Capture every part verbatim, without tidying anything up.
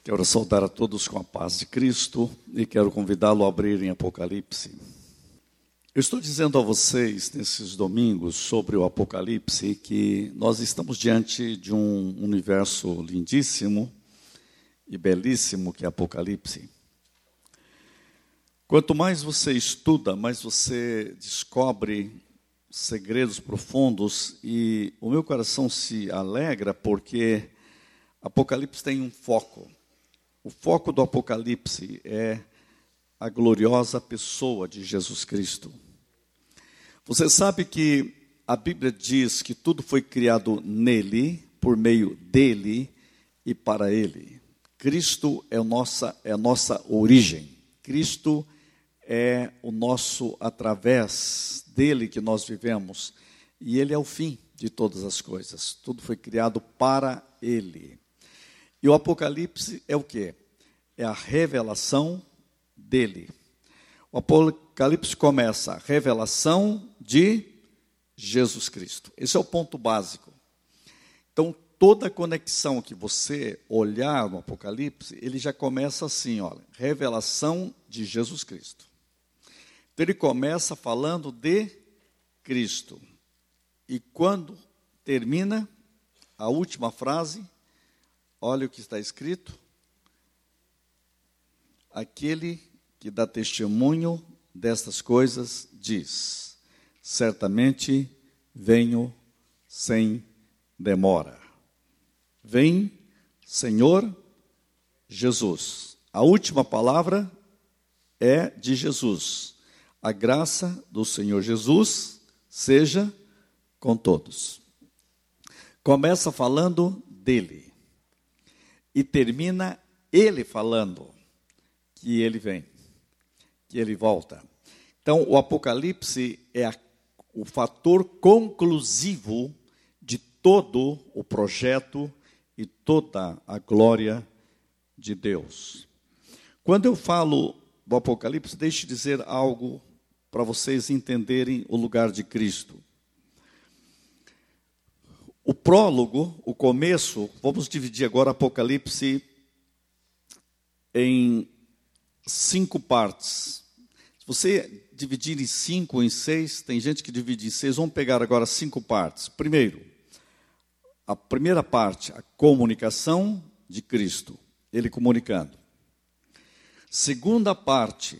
Quero saudar a todos com a paz de Cristo e quero convidá-lo a abrir em Apocalipse. Eu estou dizendo a vocês, nesses domingos, sobre o Apocalipse, que nós estamos diante de um universo lindíssimo e belíssimo que é Apocalipse. Quanto mais você estuda, mais você descobre segredos profundos e o meu coração se alegra porque Apocalipse tem um foco. O foco do Apocalipse é a gloriosa pessoa de Jesus Cristo. Você sabe que a Bíblia diz que tudo foi criado nele, por meio dele e para ele. Cristo é a nossa, é a nossa origem. Cristo é o nosso, através dele que nós vivemos. E ele é o fim de todas as coisas. Tudo foi criado para ele. E o Apocalipse é o quê? É a revelação dele. O Apocalipse começa a revelação de Jesus Cristo. Esse é o ponto básico. Então, toda a conexão que você olhar no Apocalipse, ele já começa assim, olha, revelação de Jesus Cristo. Então, ele começa falando de Cristo. E quando termina a última frase, olha o que está escrito. Aquele que dá testemunho destas coisas diz: certamente venho sem demora. Vem, Senhor Jesus. A última palavra é de Jesus. A graça do Senhor Jesus seja com todos. Começa falando dele e termina ele falando que ele vem, que ele volta. Então, o Apocalipse é a, o fator conclusivo de todo o projeto e toda a glória de Deus. Quando eu falo do Apocalipse, deixe eu dizer algo para vocês entenderem o lugar de Cristo. O prólogo, o começo, vamos dividir agora Apocalipse em cinco partes. Se você dividir em cinco ou em seis, tem gente que divide em seis, vamos pegar agora cinco partes. Primeiro, a primeira parte, a comunicação de Cristo, ele comunicando. Segunda parte,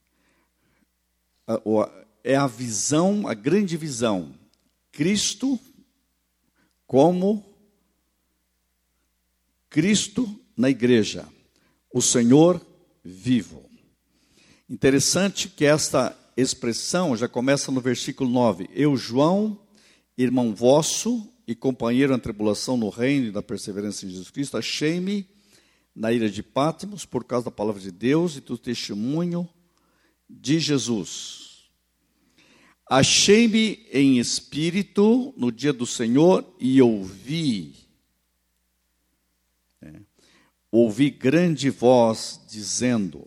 é a visão, a grande visão, Cristo como Cristo na igreja, o Senhor vivo. Interessante que esta expressão já começa no versículo nove. Eu, João, irmão vosso e companheiro na tribulação no reino e da perseverança em Jesus Cristo, achei-me na ilha de Patmos por causa da palavra de Deus e do testemunho de Jesus. Achei-me em espírito no dia do Senhor e ouvi. É, ouvi grande voz dizendo: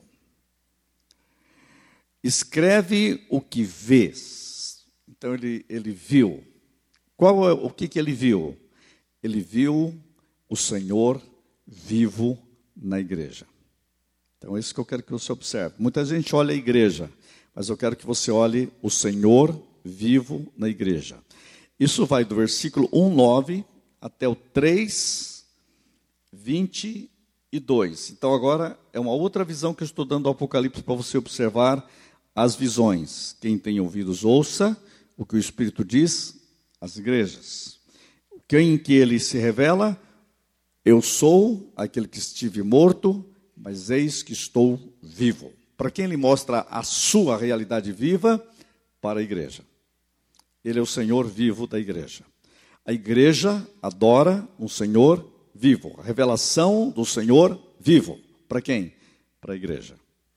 escreve o que vês. Então ele, ele viu. Qual é o que, que ele viu? Ele viu o Senhor vivo na igreja. Então é isso que eu quero que você observe. Muita gente olha a igreja, mas eu quero que você olhe o Senhor vivo na igreja. Isso vai do versículo um, nove até o três, vinte e dois. Então agora é uma outra visão que eu estou dando do Apocalipse para você observar as visões. Quem tem ouvidos, ouça o que o Espírito diz às igrejas. Quem que ele se revela? Eu sou aquele que estive morto, mas eis que estou vivo. Para quem ele mostra a sua realidade viva? Para a igreja. Ele é o Senhor vivo da igreja. A igreja adora um Senhor vivo. A revelação do Senhor vivo. Para quem? Para a igreja.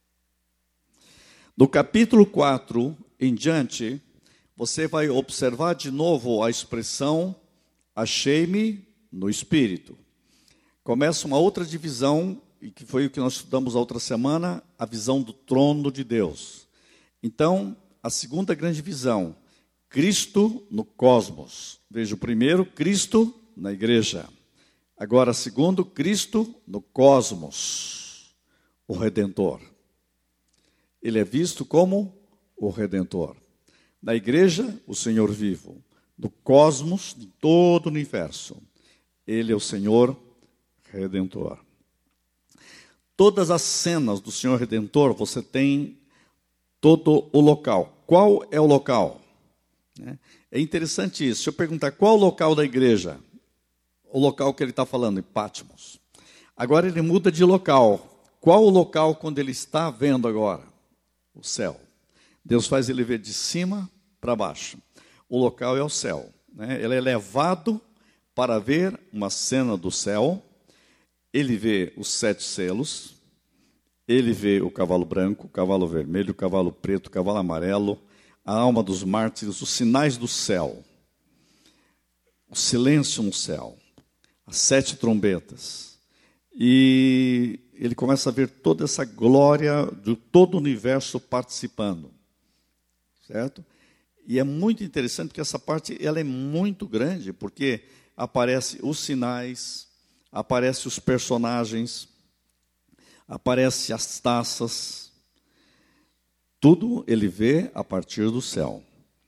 No capítulo quatro em diante, você vai observar de novo a expressão achei-me no Espírito. Começa uma outra divisão, e que foi o que nós estudamos a outra semana, a visão do trono de Deus. Então, a segunda grande visão, Cristo no cosmos. Veja o primeiro, Cristo na igreja. Agora, segundo Cristo, no cosmos, o Redentor. Ele é visto como o Redentor. Na igreja, o Senhor vivo. No cosmos, em todo o universo, Ele é o Senhor Redentor. Todas as cenas do Senhor Redentor, você tem todo o local. Qual é o local? É interessante isso. Se eu perguntar qual o local da igreja, o local que ele está falando, em Patmos. Agora ele muda de local. Qual o local quando ele está vendo agora? O céu. Deus faz ele ver de cima para baixo. O local é o céu. Né? Ele é levado para ver uma cena do céu. Ele vê os sete selos. Ele vê o cavalo branco, o cavalo vermelho, o cavalo preto, o cavalo amarelo, a alma dos mártires, os sinais do céu. O silêncio no céu. As sete trombetas. E ele começa a ver toda essa glória de todo o universo participando. Certo? E é muito interessante porque essa parte ela é muito grande, porque aparecem os sinais, aparecem os personagens, aparecem as taças. Tudo ele vê a partir do céu.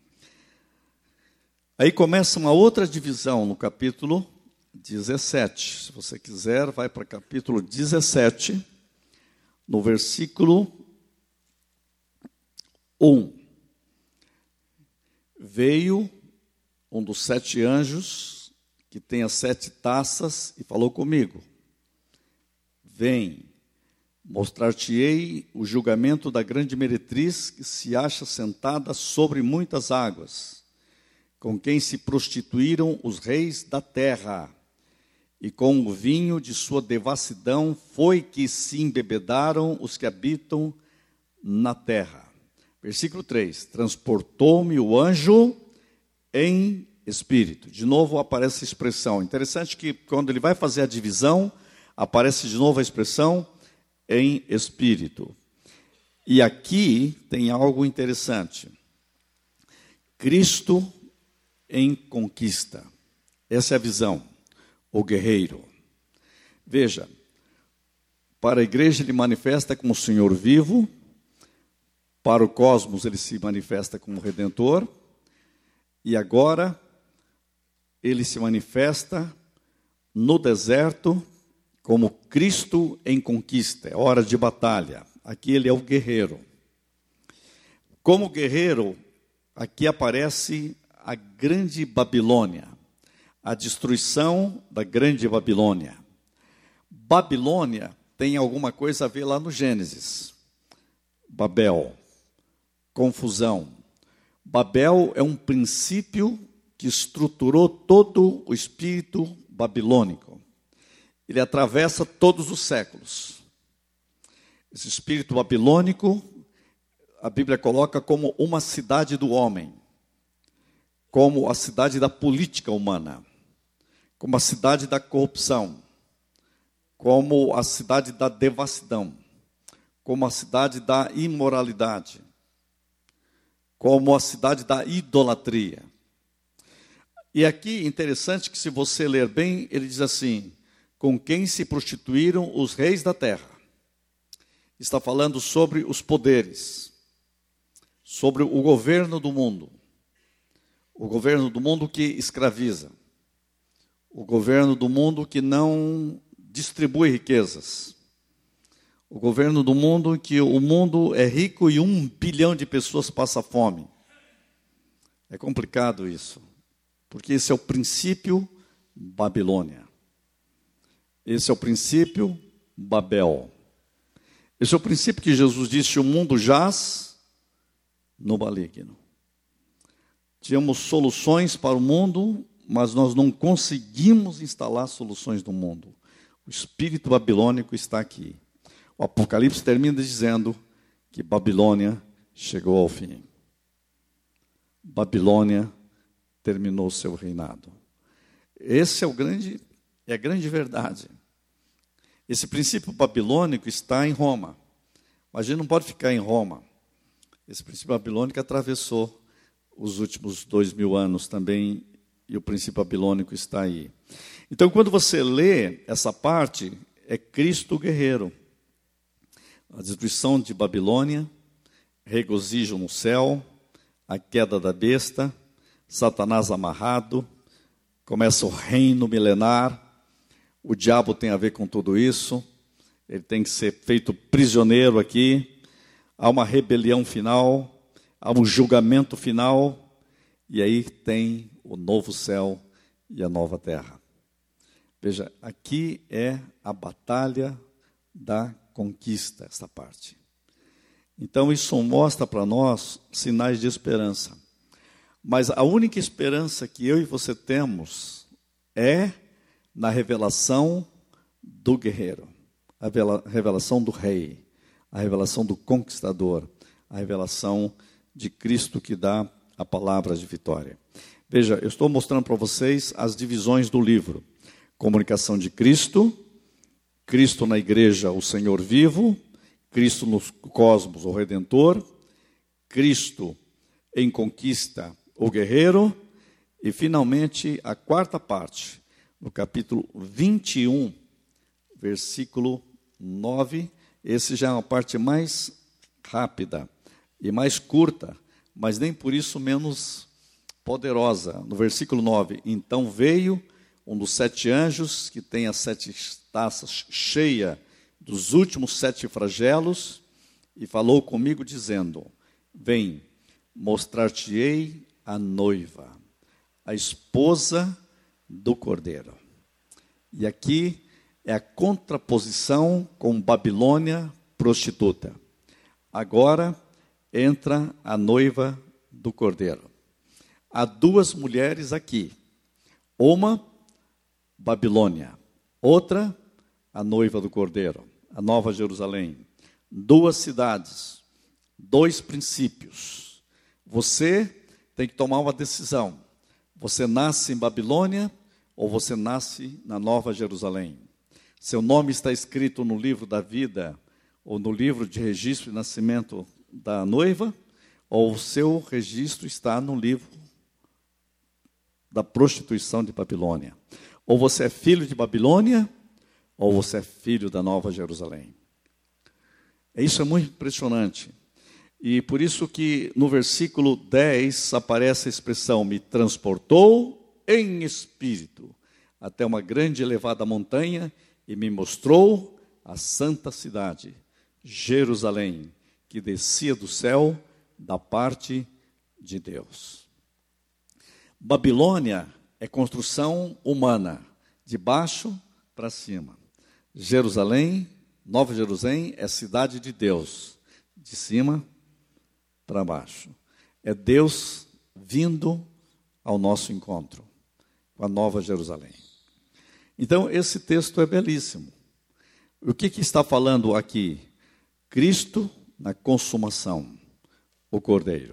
Aí começa uma outra divisão no capítulo dezessete. Se você quiser, vai para o capítulo dezessete, no versículo um. Veio um dos sete anjos, que tem as sete taças, e falou comigo: vem, mostrar-te-ei o julgamento da grande meretriz, que se acha sentada sobre muitas águas, com quem se prostituíram os reis da terra, e com o vinho de sua devassidão foi que se embebedaram os que habitam na terra. Versículo três. Transportou-me o anjo em espírito. De novo aparece a expressão. Interessante que quando ele vai fazer a divisão, aparece de novo a expressão em espírito. E aqui tem algo interessante. Cristo em conquista. Essa é a visão. O guerreiro. Veja, para a igreja ele manifesta como o Senhor vivo, para o cosmos ele se manifesta como Redentor, e agora ele se manifesta no deserto como Cristo em conquista, é hora de batalha. Aqui ele é o guerreiro. Como guerreiro, aqui aparece a grande Babilônia, a destruição da grande Babilônia. Babilônia tem alguma coisa a ver lá no Gênesis. Babel, confusão. Babel é um princípio que estruturou todo o espírito babilônico. Ele atravessa todos os séculos. Esse espírito babilônico, a Bíblia coloca como uma cidade do homem, como a cidade da política humana, como a cidade da corrupção, como a cidade da devassidão, como a cidade da imoralidade, como a cidade da idolatria. E aqui, interessante que se você ler bem, ele diz assim: com quem se prostituíram os reis da terra. Está falando sobre os poderes, sobre o governo do mundo. O governo do mundo que escraviza. O governo do mundo que não distribui riquezas. O governo do mundo em que o mundo é rico e um bilhão de pessoas passa fome. É complicado isso, porque esse é o princípio Babilônia. Esse é o princípio Babel. Esse é o princípio que Jesus disse: o mundo jaz no maligno. Tínhamos soluções para o mundo, mas nós não conseguimos instalar soluções no mundo. O espírito babilônico está aqui. O Apocalipse termina dizendo que Babilônia chegou ao fim. Babilônia terminou seu reinado. Esse é o grande, é a grande verdade. Esse princípio babilônico está em Roma. Mas a gente não pode ficar em Roma. Esse princípio babilônico atravessou os últimos dois mil anos também, e o princípio babilônico está aí. Então, quando você lê essa parte, é Cristo o guerreiro. A destruição de Babilônia, regozijo no céu, a queda da besta, Satanás amarrado, começa o reino milenar, o diabo tem a ver com tudo isso, ele tem que ser feito prisioneiro aqui, há uma rebelião final, há um julgamento final, e aí tem o novo céu e a nova terra. Veja, aqui é a batalha da conquista, essa parte. Então isso mostra para nós sinais de esperança. Mas a única esperança que eu e você temos é na revelação do guerreiro, a revelação do rei, a revelação do conquistador, a revelação de Cristo que dá a palavra de vitória. Veja, eu estou mostrando para vocês as divisões do livro. Comunicação de Cristo, Cristo na igreja, o Senhor vivo, Cristo no cosmos, o Redentor, Cristo em conquista, o guerreiro, e finalmente a quarta parte, no capítulo vinte e um, versículo nove, esse já é uma parte mais rápida e mais curta, mas nem por isso menos poderosa. No versículo nove, então veio um dos sete anjos, que tem as sete taças cheias dos últimos sete flagelos, e falou comigo dizendo, vem, mostrar-te-ei a noiva, a esposa do Cordeiro. E aqui é a contraposição com Babilônia prostituta. Agora entra a noiva do Cordeiro. Há duas mulheres aqui. Uma, Babilônia. Outra, a noiva do Cordeiro, a Nova Jerusalém. Duas cidades, dois princípios. Você tem que tomar uma decisão. Você nasce em Babilônia ou você nasce na Nova Jerusalém? Seu nome está escrito no livro da vida ou no livro de registro de nascimento da noiva, ou o seu registro está no livro da prostituição de Babilônia. Ou você é filho de Babilônia, ou você é filho da Nova Jerusalém. Isso é muito impressionante. E por isso que no versículo dez aparece a expressão, me transportou em espírito até uma grande e elevada montanha e me mostrou a santa cidade, Jerusalém, que descia do céu da parte de Deus. Babilônia é construção humana, de baixo para cima. Jerusalém, Nova Jerusalém, é cidade de Deus, de cima para baixo. É Deus vindo ao nosso encontro com a Nova Jerusalém. Então, esse texto é belíssimo. O que, que está falando aqui? Cristo na consumação, o Cordeiro.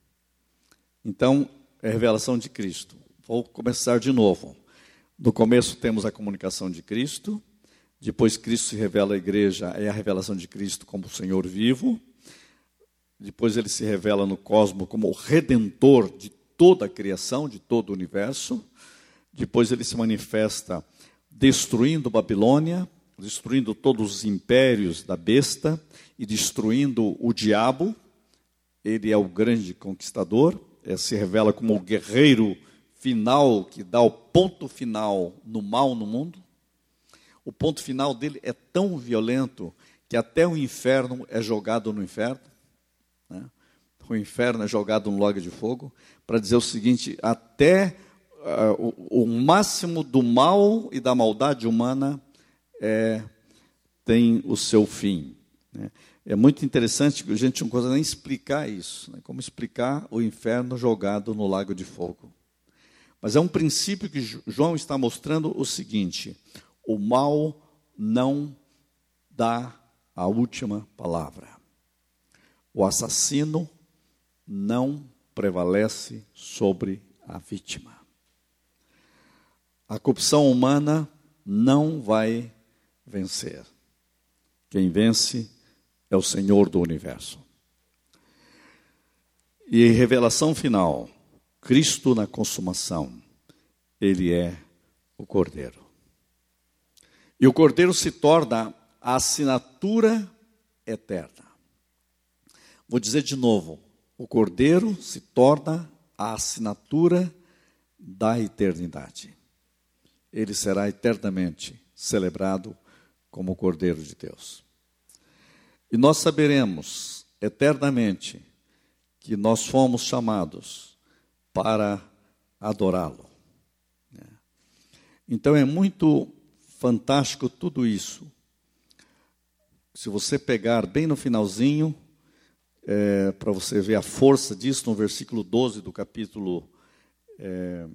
Então, é a revelação de Cristo. Vou começar de novo. No começo temos a comunicação de Cristo, depois Cristo se revela à igreja, é a revelação de Cristo como o Senhor vivo, depois ele se revela no cosmos como o Redentor de toda a criação, de todo o universo, depois ele se manifesta destruindo Babilônia, destruindo todos os impérios da besta e destruindo o diabo. Ele é o grande conquistador, é, se revela como o guerreiro final que dá o ponto final no mal no mundo. O ponto final dele é tão violento que até o inferno é jogado no inferno. Né? O inferno é jogado no lago de fogo, para dizer o seguinte, até uh, o, o máximo do mal e da maldade humana é, tem o seu fim. Né? É muito interessante que a gente não consegue nem explicar isso. Né? Como explicar o inferno jogado no lago de fogo. Mas é um princípio que João está mostrando o seguinte, o mal não dá a última palavra. O assassino não prevalece sobre a vítima. A corrupção humana não vai vencer. Quem vence é o Senhor do universo. E revelação final, Cristo na consumação, Ele é o Cordeiro. E o Cordeiro se torna a assinatura eterna. Vou dizer de novo, o Cordeiro se torna a assinatura da eternidade. Ele será eternamente celebrado como o Cordeiro de Deus. E nós saberemos eternamente que nós fomos chamados para adorá-lo. Então é muito fantástico tudo isso. Se você pegar bem no finalzinho, é, para você ver a força disso, no versículo doze do capítulo... É,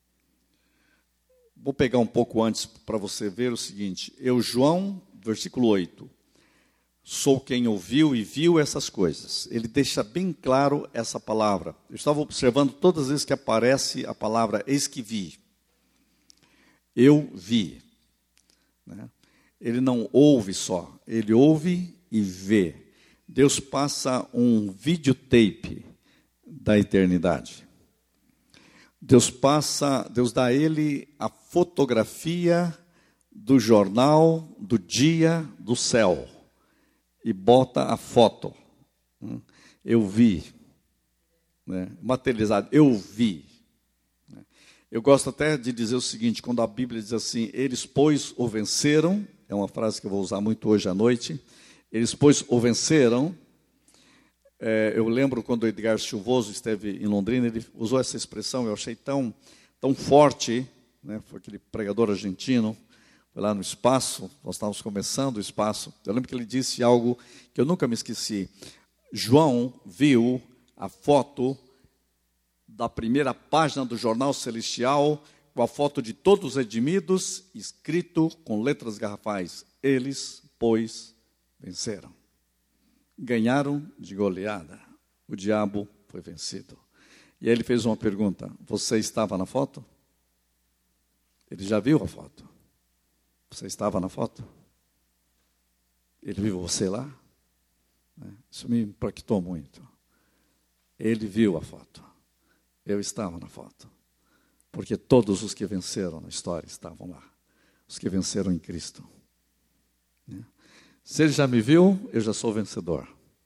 vou pegar um pouco antes para você ver o seguinte. Eu, João, versículo oito. Sou quem ouviu e viu essas coisas. Ele deixa bem claro essa palavra. Eu estava observando todas as vezes que aparece a palavra eis que vi. Eu vi. Né? Ele não ouve só, ele ouve e vê. Deus passa um videotape da eternidade. Deus passa, Deus dá a ele a fotografia do jornal do dia do céu e bota a foto. Eu vi, né? Materializado, eu vi. Eu gosto até de dizer o seguinte, quando a Bíblia diz assim, eles, pois, o venceram, é uma frase que eu vou usar muito hoje à noite, eles, pois, o venceram. É, eu lembro quando o Edgar Silvoso esteve em Londrina, ele usou essa expressão, eu achei tão, tão forte, né? Foi aquele pregador argentino, foi lá no espaço, nós estávamos começando o espaço, eu lembro que ele disse algo que eu nunca me esqueci. João viu a foto da primeira página do Jornal Celestial, com a foto de todos os redimidos, escrito com letras garrafais, eles, pois, venceram. Ganharam de goleada. O diabo foi vencido. E aí ele fez uma pergunta, você estava na foto? Ele já viu a foto. Você estava na foto? Ele viu você lá? Isso me impactou muito. Ele viu a foto. Eu estava na foto. Porque todos os que venceram na história estavam lá. Os que venceram em Cristo. Se ele já me viu, eu já sou vencedor.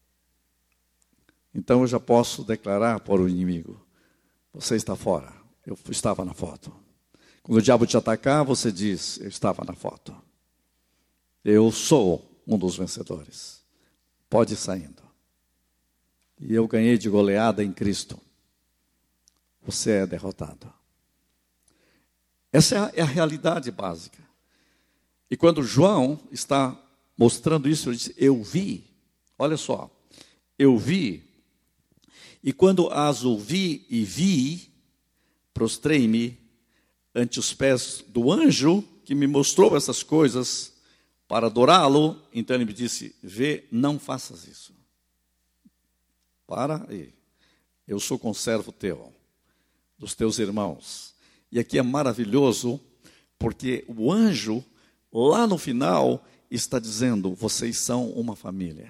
Então eu já posso declarar para o inimigo, você está fora, eu estava na foto. Quando o diabo te atacar, você diz, eu estava na foto. Eu sou um dos vencedores. Pode ir saindo. E eu ganhei de goleada em Cristo. Você é derrotado. Essa é a, é a realidade básica. E quando João está mostrando isso, ele diz, eu vi, olha só, eu vi, e quando as ouvi e vi, prostrei-me ante os pés do anjo que me mostrou essas coisas para adorá-lo. Então ele me disse, vê, não faças isso. Para aí, eu sou conservo teu, dos teus irmãos. E aqui é maravilhoso, porque o anjo, lá no final, está dizendo, vocês são uma família.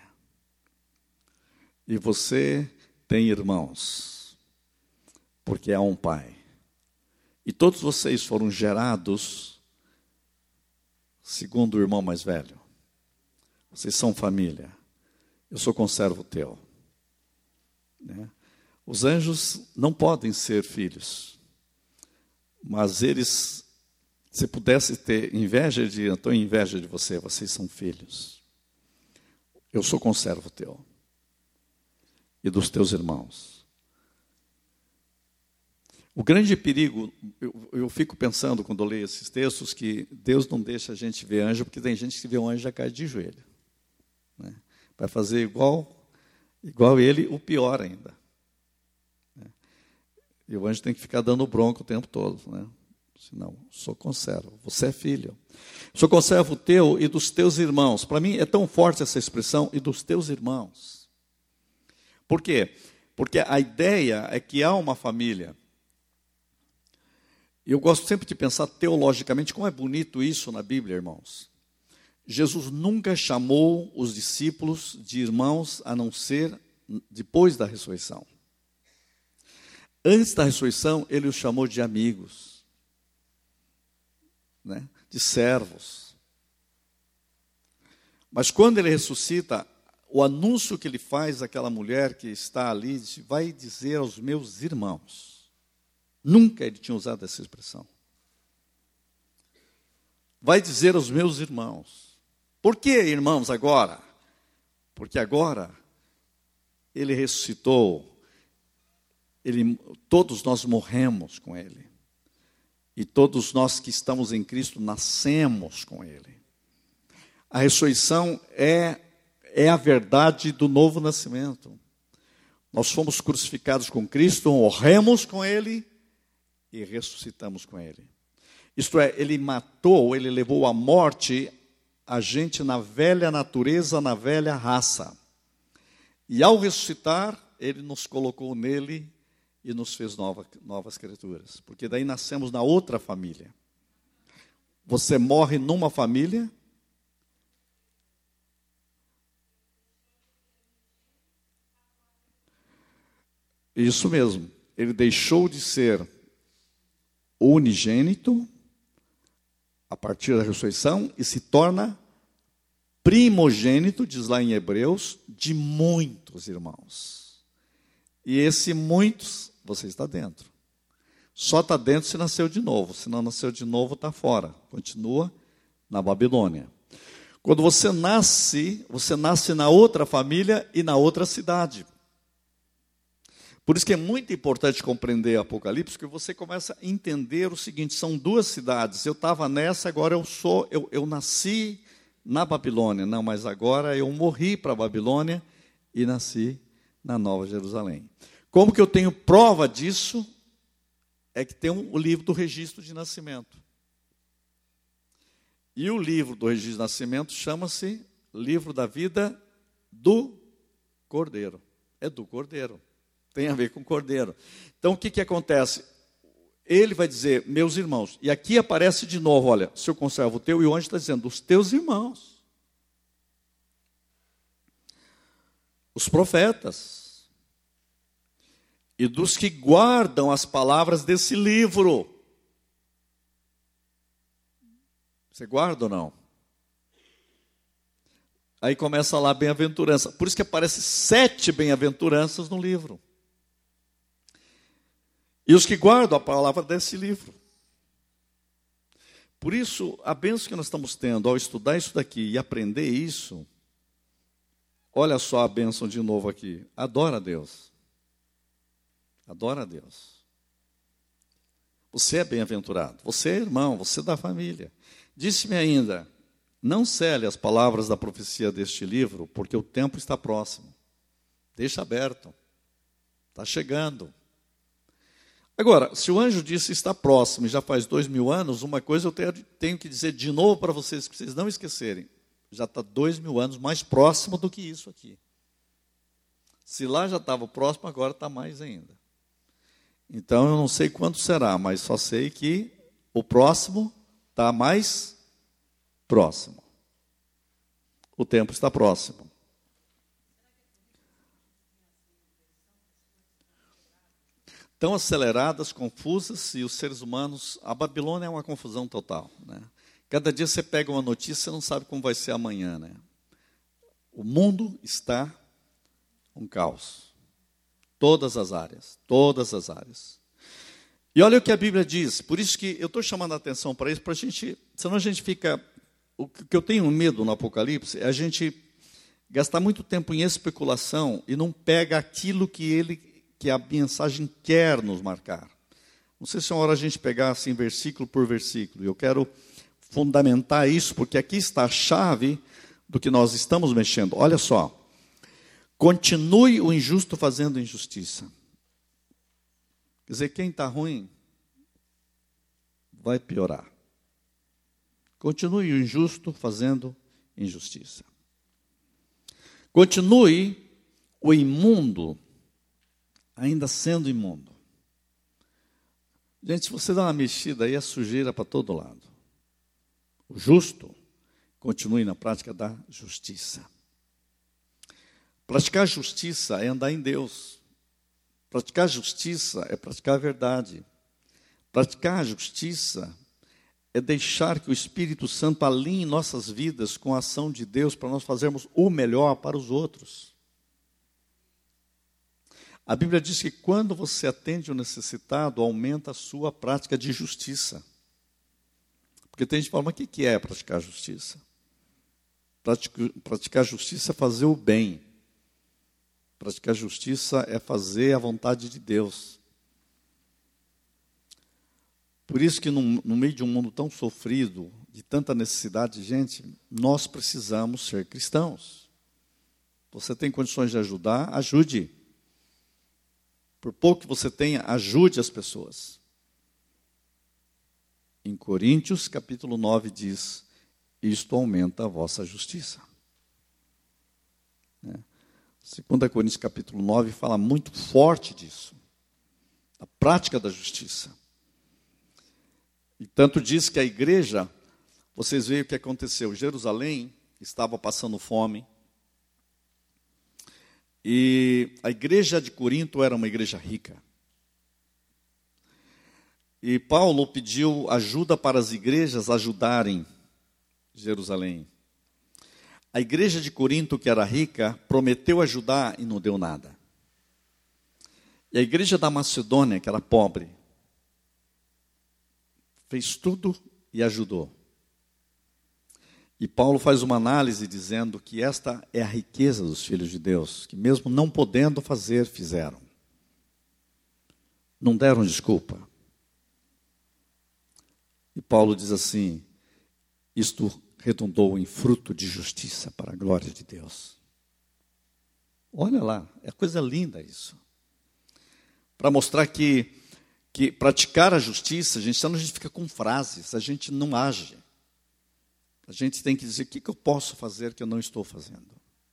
E você tem irmãos, porque há um pai. E todos vocês foram gerados segundo o irmão mais velho. Vocês são família. Eu sou conservo teu. Né? Os anjos não podem ser filhos. Mas eles, se pudesse ter inveja, eu diria, estou em inveja de você, vocês são filhos. Eu sou conservo teu. E dos teus irmãos. O grande perigo, eu, eu fico pensando quando eu leio esses textos, que Deus não deixa a gente ver anjo, porque tem gente que vê um anjo e já cai de joelho. Né? Vai fazer igual, igual ele, o pior ainda. Né? E o anjo tem que ficar dando bronca o tempo todo. Né? Senão, sou conservo, você é filho. Sou conservo teu e dos teus irmãos. Para mim é tão forte essa expressão, e dos teus irmãos. Por quê? Porque a ideia é que há uma família. E eu gosto sempre de pensar teologicamente, como é bonito isso na Bíblia, irmãos. Jesus nunca chamou os discípulos de irmãos, a não ser depois da ressurreição. Antes da ressurreição, ele os chamou de amigos, né? De servos. Mas quando ele ressuscita, o anúncio que ele faz àquela mulher que está ali, diz, vai dizer aos meus irmãos. Nunca ele tinha usado essa expressão. Vai dizer aos meus irmãos. Por que, irmãos, agora? Porque agora ele ressuscitou. Ele, todos nós morremos com ele. E todos nós que estamos em Cristo nascemos com ele. A ressurreição é, é a verdade do novo nascimento. Nós fomos crucificados com Cristo, morremos com ele e ressuscitamos com ele. Isto é, ele matou, ele levou à morte a gente na velha natureza, na velha raça. E ao ressuscitar, ele nos colocou nele e nos fez nova, novas criaturas. Porque daí nascemos na outra família. Você morre numa família. Isso mesmo. Ele deixou de ser unigênito a partir da ressurreição e se torna primogênito, diz lá em Hebreus, de muitos irmãos. E esse muitos, você está dentro. Só está dentro se nasceu de novo. Se não nasceu de novo, está fora. Continua na Babilônia. Quando você nasce, você nasce na outra família e na outra cidade. Por isso que é muito importante compreender Apocalipse, porque você começa a entender o seguinte, são duas cidades. Eu estava nessa, agora eu sou, eu, eu nasci na Babilônia. Não, mas agora eu morri para a Babilônia e nasci na Nova Jerusalém. Como que eu tenho prova disso? É que tem um, o livro do registro de nascimento. E o livro do registro de nascimento chama-se Livro da Vida do Cordeiro. É do Cordeiro. Tem a ver com o Cordeiro. Então, o que, que acontece? Ele vai dizer, meus irmãos. E aqui aparece de novo, olha, se eu conservo o teu, e o anjo está dizendo, os teus irmãos. Os profetas. E dos que guardam as palavras desse livro. Você guarda ou não? Aí começa lá a bem-aventurança. Por isso que aparece sete bem-aventuranças no livro. E os que guardam a palavra desse livro. Por isso, a bênção que nós estamos tendo ao estudar isso daqui e aprender isso, olha só a bênção de novo aqui. Adora a Deus. Adora a Deus. Você é bem-aventurado. Você é irmão, você é da família. Disse-me ainda, não cele as palavras da profecia deste livro, porque o tempo está próximo. Deixa aberto. Está chegando. Agora, se o anjo disse está próximo e já faz dois mil anos, uma coisa eu tenho que dizer de novo para vocês, para vocês não esquecerem. Já está dois mil anos mais próximo do que isso aqui. Se lá já estava próximo, agora está mais ainda. Então, eu não sei quanto será, mas só sei que o próximo está mais próximo. O tempo está próximo. Tão aceleradas, confusas, e os seres humanos... A Babilônia é uma confusão total, né? Cada dia você pega uma notícia, você não sabe como vai ser amanhã, né? O mundo está um caos. Todas as áreas, todas as áreas. E olha o que a Bíblia diz. Por isso que eu estou chamando a atenção para isso, para a gente... Senão a gente fica... O que eu tenho medo no Apocalipse é a gente gastar muito tempo em especulação e não pega aquilo que ele... que a mensagem quer nos marcar. Não sei se é uma hora a gente pegar assim, versículo por versículo. Eu quero fundamentar isso, porque aqui está a chave do que nós estamos mexendo. Olha só. Continue o injusto fazendo injustiça. Quer dizer, quem está ruim vai piorar. Continue o injusto fazendo injustiça. Continue o imundo ainda sendo imundo. Gente, se você dá uma mexida aí, é sujeira para todo lado. O justo continue na prática da justiça. Praticar justiça é andar em Deus. Praticar justiça é praticar a verdade. Praticar a justiça é deixar que o Espírito Santo alinhe nossas vidas com a ação de Deus para nós fazermos o melhor para os outros. A Bíblia diz que quando você atende o necessitado, aumenta a sua prática de justiça. Porque tem gente que fala, mas o que é praticar justiça? Praticar justiça é fazer o bem. Praticar justiça é fazer a vontade de Deus. Por isso que no, no meio de um mundo tão sofrido, de tanta necessidade de gente, nós precisamos ser cristãos. Você tem condições de ajudar? Ajude. Por pouco que você tenha, ajude as pessoas. Em Coríntios, capítulo nove, diz, isto aumenta a vossa justiça. É. Segunda Coríntios, capítulo nove, fala muito forte disso. A prática da justiça. E tanto diz que a igreja, vocês veem o que aconteceu. Jerusalém estava passando fome. E a igreja de Corinto era uma igreja rica. E Paulo pediu ajuda para as igrejas ajudarem Jerusalém. A igreja de Corinto, que era rica, prometeu ajudar e não deu nada. E a igreja da Macedônia, que era pobre, fez tudo e ajudou. E Paulo faz uma análise dizendo que esta é a riqueza dos filhos de Deus, que mesmo não podendo fazer, fizeram. Não deram desculpa. E Paulo diz assim, isto redundou em fruto de justiça para a glória de Deus. Olha lá, é coisa linda isso. Para mostrar que, que praticar a justiça, a gente, senão a gente fica com frases, a gente não age. A gente tem que dizer, o que, que eu posso fazer que eu não estou fazendo?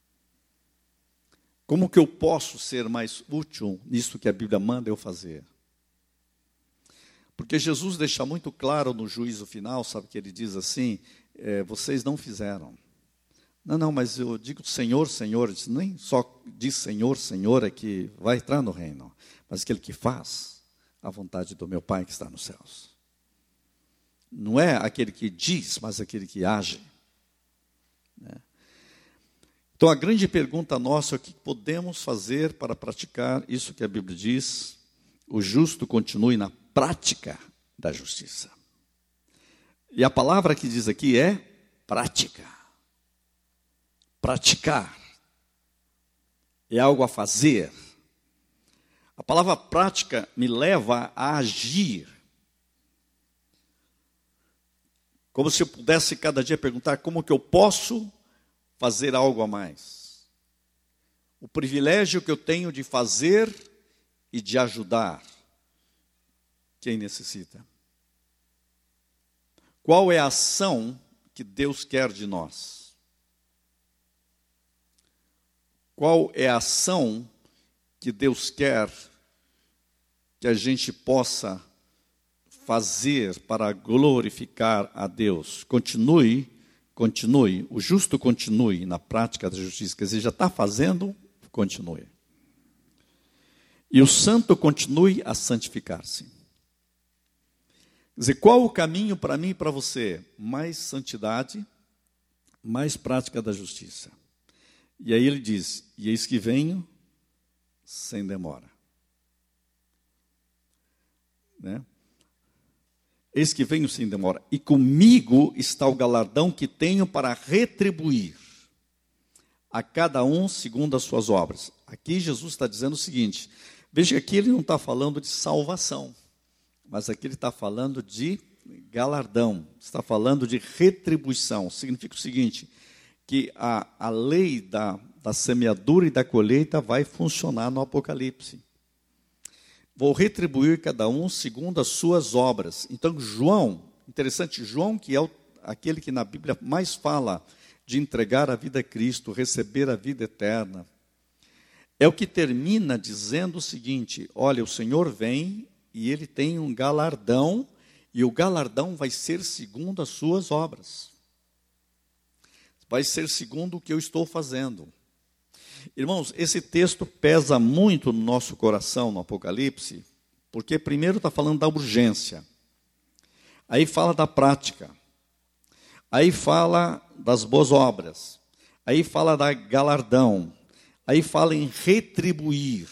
Como que eu posso ser mais útil nisso que a Bíblia manda eu fazer? Porque Jesus deixa muito claro no juízo final, sabe que ele diz assim, é, vocês não fizeram. Não, não, mas eu digo Senhor, Senhor, nem só diz Senhor, Senhor é que vai entrar no reino, mas aquele que faz a vontade do meu Pai que está nos céus. Não é aquele que diz, mas aquele que age. Né? Então a grande pergunta nossa é o que podemos fazer para praticar isso que a Bíblia diz, o justo continue na prática da justiça. E a palavra que diz aqui é prática. Praticar. É algo a fazer. A palavra prática me leva a agir. Como se eu pudesse cada dia perguntar como que eu posso fazer algo a mais. O privilégio que eu tenho de fazer e de ajudar quem necessita. Qual é a ação que Deus quer de nós? Qual é a ação que Deus quer que a gente possa fazer para glorificar a Deus? Continue, continue, o justo continue na prática da justiça. Quer dizer, já está fazendo, continue. E o santo continue a santificar-se. Quer dizer, qual o caminho para mim e para você? Mais santidade, mais prática da justiça. E aí ele diz, e eis que venho sem demora. Né? Eis que venho sem demora, e comigo está o galardão que tenho para retribuir a cada um segundo as suas obras. Aqui Jesus está dizendo o seguinte, veja que aqui ele não está falando de salvação, mas aqui ele está falando de galardão, está falando de retribuição. Significa o seguinte, que a, a lei da, da semeadura e da colheita vai funcionar no Apocalipse. Vou retribuir cada um segundo as suas obras. Então, João, interessante, João, que é o, aquele que na Bíblia mais fala de entregar a vida a Cristo, receber a vida eterna, é o que termina dizendo o seguinte, olha, o Senhor vem e ele tem um galardão, e o galardão vai ser segundo as suas obras. Vai ser segundo o que eu estou fazendo. Irmãos, esse texto pesa muito no nosso coração, no Apocalipse, porque primeiro está falando da urgência. Aí fala da prática. Aí fala das boas obras. Aí fala da galardão. Aí fala em retribuir.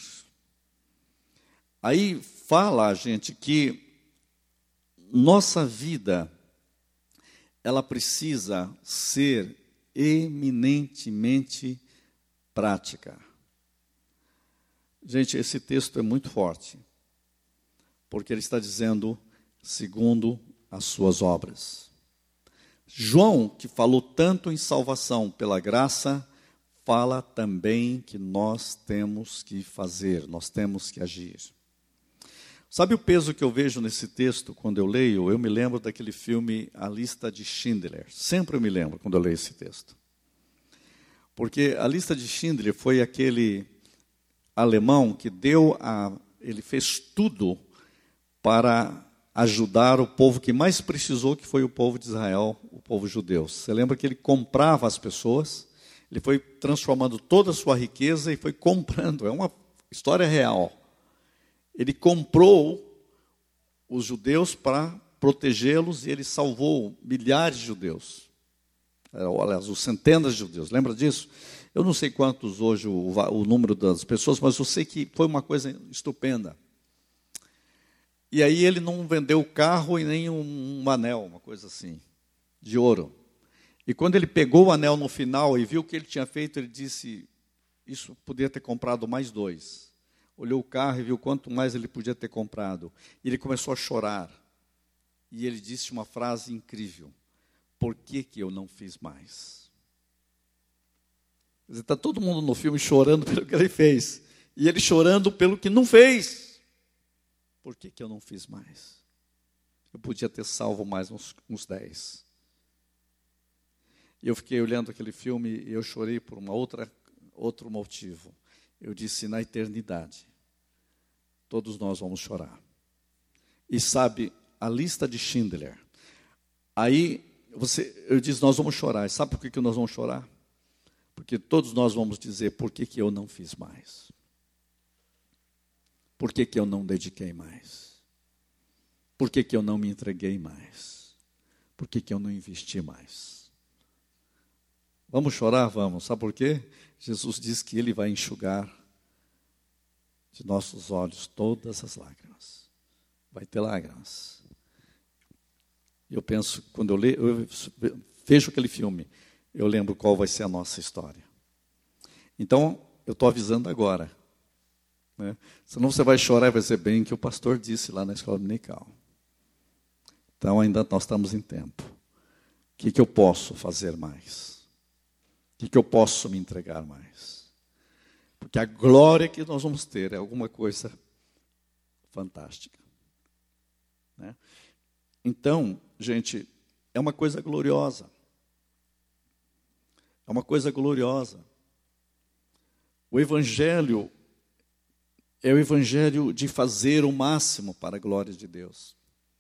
Aí fala, gente, que nossa vida, ela precisa ser eminentemente prática. Gente, esse texto é muito forte, porque ele está dizendo, segundo as suas obras. João, que falou tanto em salvação pela graça, fala também que nós temos que fazer, nós temos que agir. Sabe o peso que eu vejo nesse texto quando eu leio? Eu me lembro daquele filme A Lista de Schindler. Sempre eu me lembro quando eu leio esse texto. Porque a Lista de Schindler foi aquele alemão que deu a... ele fez tudo para ajudar o povo que mais precisou, que foi o povo de Israel, o povo judeu. Você lembra que ele comprava as pessoas, ele foi transformando toda a sua riqueza e foi comprando, é uma história real. Ele comprou os judeus para protegê-los e ele salvou milhares de judeus. Aliás, os centenas de judeus, lembra disso? Eu não sei quantos hoje o, o número das pessoas, mas eu sei que foi uma coisa estupenda. E aí ele não vendeu o carro e nem um, um anel, uma coisa assim, de ouro. E quando ele pegou o anel no final e viu o que ele tinha feito, ele disse, isso podia ter comprado mais dois. Olhou o carro e viu quanto mais ele podia ter comprado. E ele começou a chorar. E ele disse uma frase incrível. Por que que eu não fiz mais? Está todo mundo no filme chorando pelo que ele fez. E ele chorando pelo que não fez. Por que que eu não fiz mais? Eu podia ter salvo mais uns, uns dez. E eu fiquei olhando aquele filme e eu chorei por uma outra, outro motivo. Eu disse, na eternidade, todos nós vamos chorar. E sabe, a lista de Schindler. Aí, você, eu disse, nós vamos chorar. E sabe por que que nós vamos chorar? Porque todos nós vamos dizer, por que que eu não fiz mais? Por que que eu não dediquei mais? Por que que eu não me entreguei mais? Por que que eu não investi mais? Vamos chorar? Vamos. Sabe por quê? Jesus diz que Ele vai enxugar de nossos olhos todas as lágrimas. Vai ter lágrimas. Eu penso, quando eu, leio, eu vejo aquele filme, eu lembro qual vai ser a nossa história. Então, eu estou avisando agora. Né? Senão você vai chorar e vai dizer bem que o pastor disse lá na escola dominical. Então ainda nós estamos em tempo. O que, que eu posso fazer mais? O que, que eu posso me entregar mais? Porque a glória que nós vamos ter é alguma coisa fantástica. Né? Então, gente, é uma coisa gloriosa. É uma coisa gloriosa. O Evangelho é o evangelho de fazer o máximo para a glória de Deus.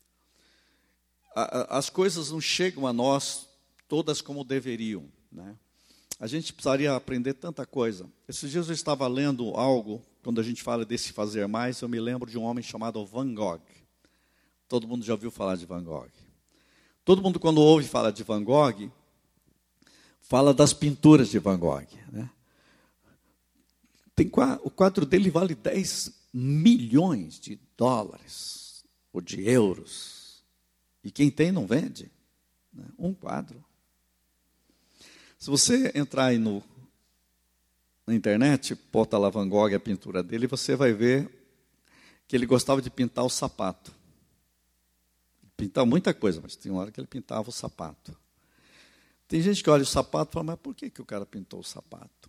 As coisas não chegam a nós todas como deveriam. Né? A gente precisaria aprender tanta coisa. Esses dias eu estava lendo algo, quando a gente fala desse fazer mais, eu me lembro de um homem chamado Van Gogh. Todo mundo já ouviu falar de Van Gogh. Todo mundo, quando ouve falar de Van Gogh, fala das pinturas de Van Gogh, né? Tem, o quadro dele vale dez milhões de dólares, ou de euros. E quem tem não vende. Né? Um quadro. Se você entrar aí no, na internet, bota lá Van Gogh, a pintura dele, você vai ver que ele gostava de pintar o sapato. Pintava muita coisa, mas tem uma hora que ele pintava o sapato. Tem gente que olha o sapato e fala, mas por que que o cara pintou o sapato?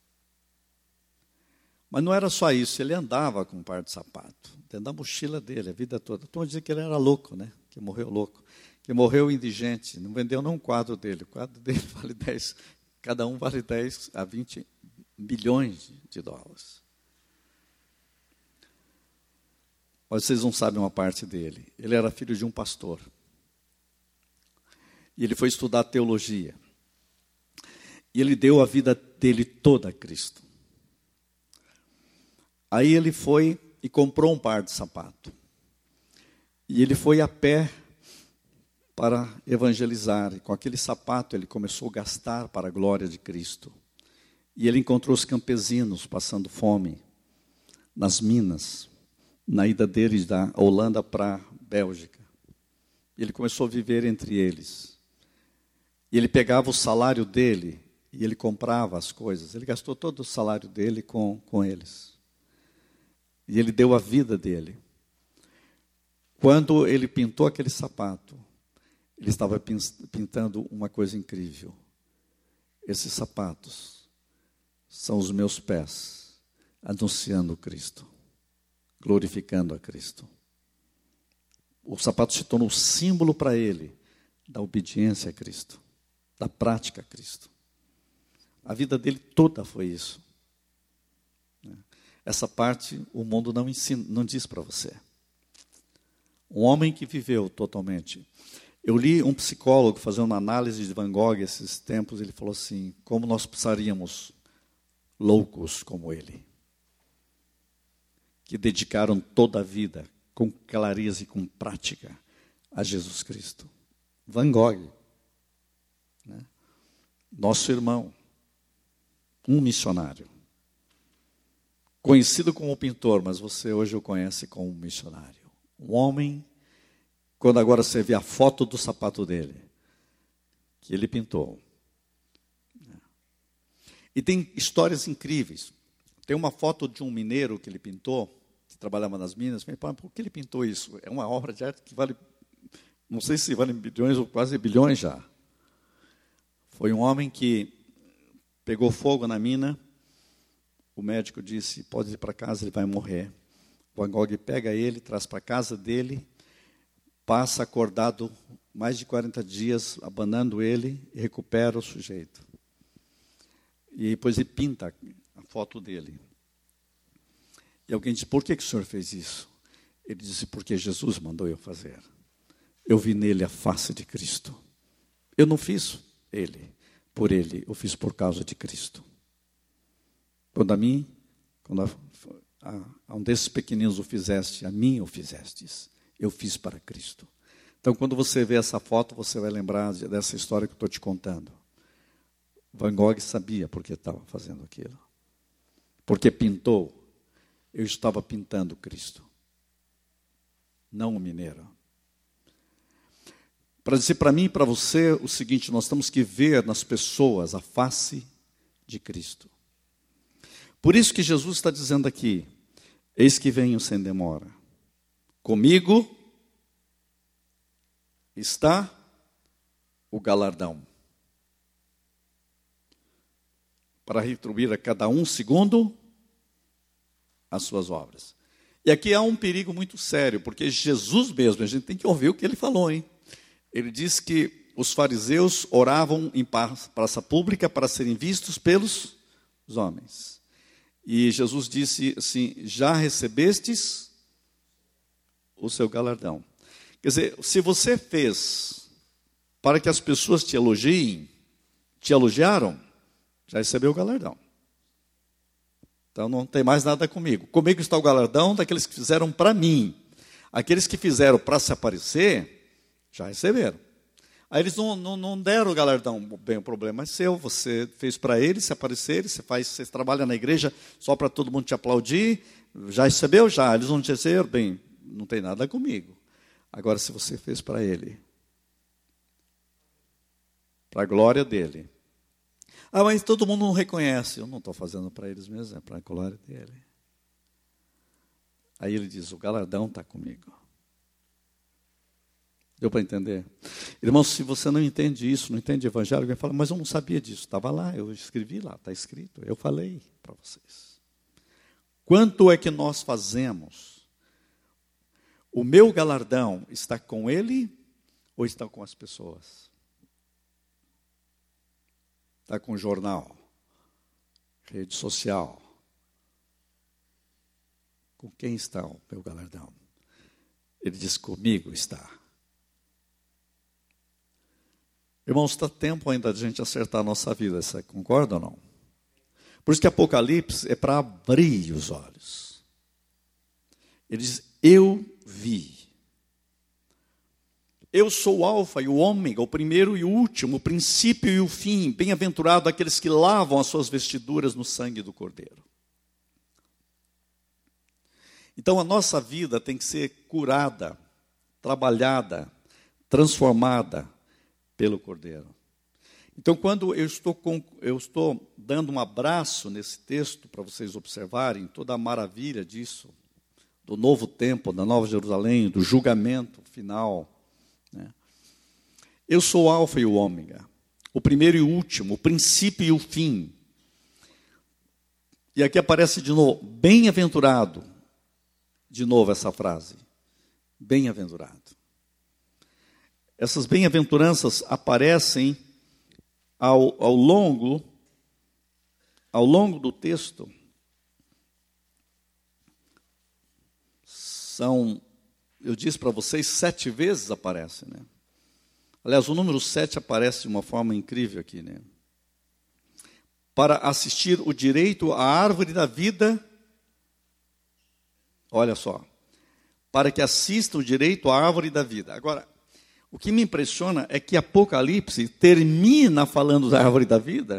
Mas não era só isso, ele andava com um par de sapato, dentro da mochila dele, a vida toda. Então, dizer que ele era louco, né? Que morreu louco. Que morreu indigente, não vendeu nem um quadro dele. O quadro dele vale dez, cada um vale dez a vinte milhões de dólares. Mas vocês não sabem uma parte dele. Ele era filho de um pastor. E ele foi estudar teologia. E ele deu a vida dele toda a Cristo. Aí ele foi e comprou um par de sapato. E ele foi a pé para evangelizar. E com aquele sapato ele começou a gastar para a glória de Cristo. E ele encontrou os campesinos passando fome nas minas, na ida deles da Holanda para a Bélgica. E ele começou a viver entre eles. E ele pegava o salário dele e ele comprava as coisas. Ele gastou todo o salário dele com, com eles. E ele deu a vida dele. Quando ele pintou aquele sapato, ele estava pintando uma coisa incrível. Esses sapatos são os meus pés, anunciando Cristo, glorificando a Cristo. O sapato se tornou símbolo para ele da obediência a Cristo, da prática a Cristo. A vida dele toda foi isso. Essa parte o mundo não ensina, não diz para você. Um homem que viveu totalmente. Eu li um psicólogo fazendo uma análise de Van Gogh esses tempos, ele falou assim, como nós precisaríamos loucos como ele, que dedicaram toda a vida, com clareza e com prática, a Jesus Cristo. Van Gogh, né? Nosso irmão, um missionário, conhecido como pintor, mas você hoje o conhece como missionário. Um homem, quando agora você vê a foto do sapato dele, que ele pintou. E tem histórias incríveis. Tem uma foto de um mineiro que ele pintou, que trabalhava nas minas. Por que ele pintou isso? É uma obra de arte que vale, não sei se vale bilhões ou quase bilhões já. Foi um homem que pegou fogo na mina. O médico disse, pode ir para casa, ele vai morrer. Van Gogh pega ele, traz para a casa dele, passa acordado mais de quarenta dias, abanando ele, e recupera o sujeito. E depois ele pinta a foto dele. E alguém diz, por que, que o senhor fez isso? Ele disse, porque Jesus mandou eu fazer. Eu vi nele a face de Cristo. Eu não fiz ele por ele, eu fiz por causa de Cristo. Quando a mim, quando a, a, a um desses pequeninos o fizeste, a mim o fizestes. Eu fiz para Cristo. Então, quando você vê essa foto, você vai lembrar dessa história que eu estou te contando. Van Gogh sabia por que estava fazendo aquilo. Porque pintou. Eu estava pintando Cristo. Não o mineiro. Para dizer para mim e para você o seguinte, nós temos que ver nas pessoas a face de Cristo. Por isso que Jesus está dizendo aqui, eis que venho sem demora. Comigo está o galardão, para retribuir a cada um segundo as suas obras. E aqui há um perigo muito sério, porque Jesus mesmo, a gente tem que ouvir o que ele falou, hein? Ele disse que os fariseus oravam em praça pública para serem vistos pelos homens. E Jesus disse assim, já recebestes o seu galardão. Quer dizer, se você fez para que as pessoas te elogiem, te elogiaram, já recebeu o galardão. Então não tem mais nada comigo. Comigo está o galardão daqueles que fizeram para mim. Aqueles que fizeram para se aparecer, já receberam. Aí eles não, não, não deram o galardão. Bem, o problema é seu. Você fez para eles se aparecerem, você, faz, você trabalha na igreja só para todo mundo te aplaudir. Já recebeu? Já. Eles não te receberam? Bem, não tem nada comigo. Agora, se você fez para ele, para a glória dele. Ah, mas todo mundo não reconhece. Eu não estou fazendo para eles mesmo, é para a glória dele. Aí ele diz, o galardão está comigo. Deu para entender? Irmãos, se você não entende isso, não entende o evangelho, alguém fala, mas eu não sabia disso. Estava lá, eu escrevi lá, está escrito. Eu falei para vocês. Quanto é que nós fazemos? O meu galardão está com ele ou está com as pessoas? Está com o jornal, rede social. Com quem está o meu galardão? Ele diz, comigo está. Irmãos, está tempo ainda de a gente acertar a nossa vida, você concorda ou não? Por isso que Apocalipse é para abrir os olhos. Ele diz, eu vi. Eu sou o alfa e o ômega, o primeiro e o último, o princípio e o fim. Bem-aventurado aqueles que lavam as suas vestiduras no sangue do Cordeiro. Então a nossa vida tem que ser curada, trabalhada, transformada pelo Cordeiro. Então quando eu estou, com, eu estou dando um abraço nesse texto, para vocês observarem toda a maravilha disso, do novo templo, da Nova Jerusalém, do julgamento final, né? Eu sou o alfa e o ômega, o primeiro e o último, o princípio e o fim. E aqui aparece de novo, bem-aventurado, de novo essa frase, bem-aventurado. Essas bem-aventuranças aparecem ao, ao longo, ao longo do texto. São, eu disse para vocês, sete vezes aparece, né? Aliás, o número sete aparece de uma forma incrível aqui, né? Para assistir o direito à árvore da vida, olha só, para que assista o direito à árvore da vida. Agora, o que me impressiona é que Apocalipse termina falando da árvore da vida,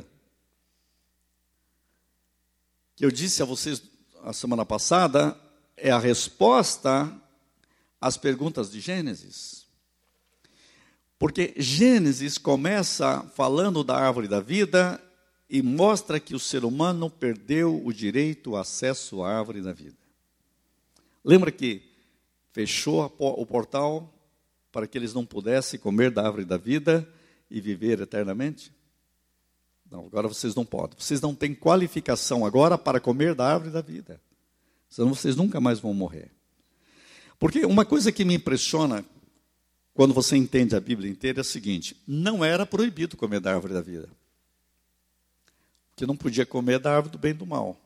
que eu disse a vocês a semana passada, é a resposta às perguntas de Gênesis. Porque Gênesis começa falando da árvore da vida e mostra que o ser humano perdeu o direito ao acesso à árvore da vida. Lembra que fechou o portal para que eles não pudessem comer da árvore da vida e viver eternamente? Não, agora vocês não podem. Vocês não têm qualificação agora para comer da árvore da vida. Senão vocês nunca mais vão morrer. Porque uma coisa que me impressiona quando você entende a Bíblia inteira é o seguinte: não era proibido comer da árvore da vida. Porque não podia comer da árvore do bem e do mal.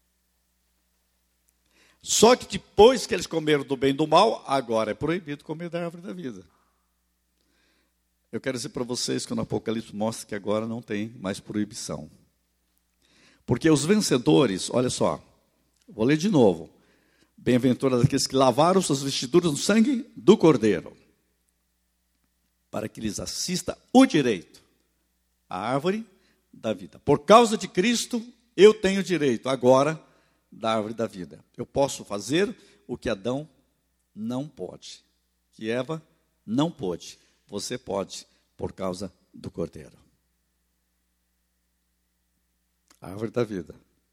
Só que depois que eles comeram do bem e do mal, agora é proibido comer da árvore da vida. Eu quero dizer para vocês que no Apocalipse mostra que agora não tem mais proibição. Porque os vencedores, olha só, vou ler de novo. Bem-aventurados aqueles que lavaram suas vestiduras no sangue do Cordeiro, para que lhes assista o direito à árvore da vida. Por causa de Cristo, eu tenho direito agora da árvore da vida. Eu posso fazer o que Adão não pode, que Eva não pôde. Você pode, por causa do Cordeiro. A árvore da vida.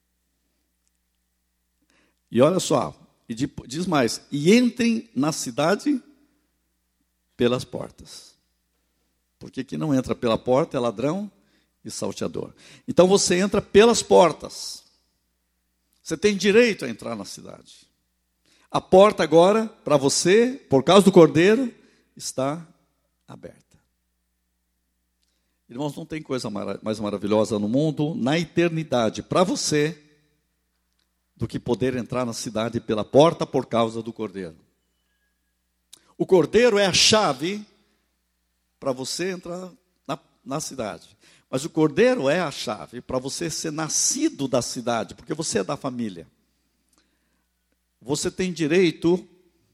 E olha só, e diz mais, e entrem na cidade pelas portas. Porque quem não entra pela porta é ladrão e salteador. Então você entra pelas portas. Você tem direito a entrar na cidade. A porta agora, para você, por causa do Cordeiro, está aberta. Irmãos, não tem coisa mais maravilhosa no mundo, na eternidade, para você, do que poder entrar na cidade pela porta por causa do Cordeiro. O Cordeiro é a chave para você entrar na, na cidade. Mas o Cordeiro é a chave para você ser nascido da cidade, porque você é da família. Você tem direito